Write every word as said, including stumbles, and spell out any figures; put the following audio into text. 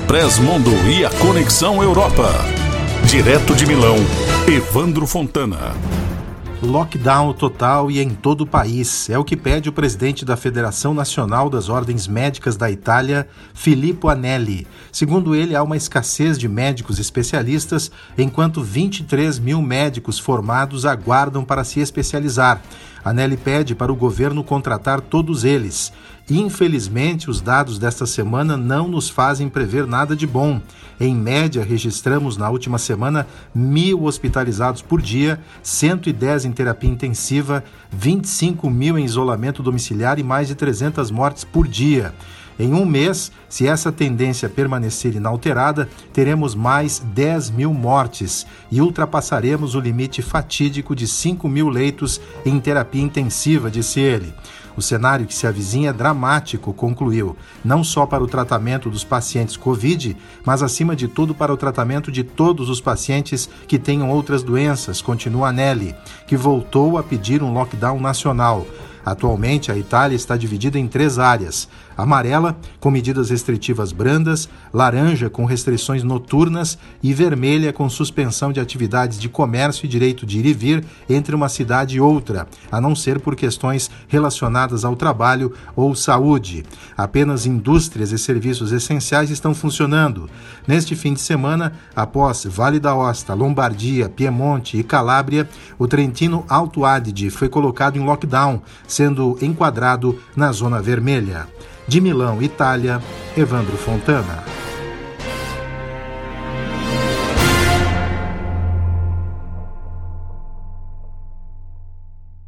Express Mundo e a Conexão Europa. Direto de Milão, Evandro Fontana. Lockdown total e em todo o país. É o que pede o presidente da Federação Nacional das Ordens Médicas da Itália, Filippo Anelli. Segundo ele, há uma escassez de médicos especialistas, enquanto vinte e três mil médicos formados aguardam para se especializar. Anelli pede para o governo contratar todos eles. Infelizmente, os dados desta semana não nos fazem prever nada de bom. Em média, registramos na última semana mil hospitalizados por dia, cento e dez em terapia intensiva, vinte e cinco mil em isolamento domiciliar e mais de trezentas mortes por dia. Em um mês, se essa tendência permanecer inalterada, teremos mais dez mil mortes e ultrapassaremos o limite fatídico de cinco mil leitos em terapia intensiva, disse ele. O cenário que se avizinha é dramático, concluiu, não só para o tratamento dos pacientes Covid, mas acima de tudo para o tratamento de todos os pacientes que tenham outras doenças, continua Anelli, que voltou a pedir um lockdown nacional. Atualmente, a Itália está dividida em três áreas: amarela, com medidas restritivas brandas, laranja, com restrições noturnas e vermelha, com suspensão de atividades de comércio e direito de ir e vir entre uma cidade e outra, a não ser por questões relacionadas ao trabalho ou saúde. Apenas indústrias e serviços essenciais estão funcionando. Neste fim de semana, após Vale d'Aosta, Lombardia, Piemonte e Calábria, o Trentino Alto Adige foi colocado em lockdown, sendo enquadrado na zona vermelha. De Milão, Itália, Evandro Fontana.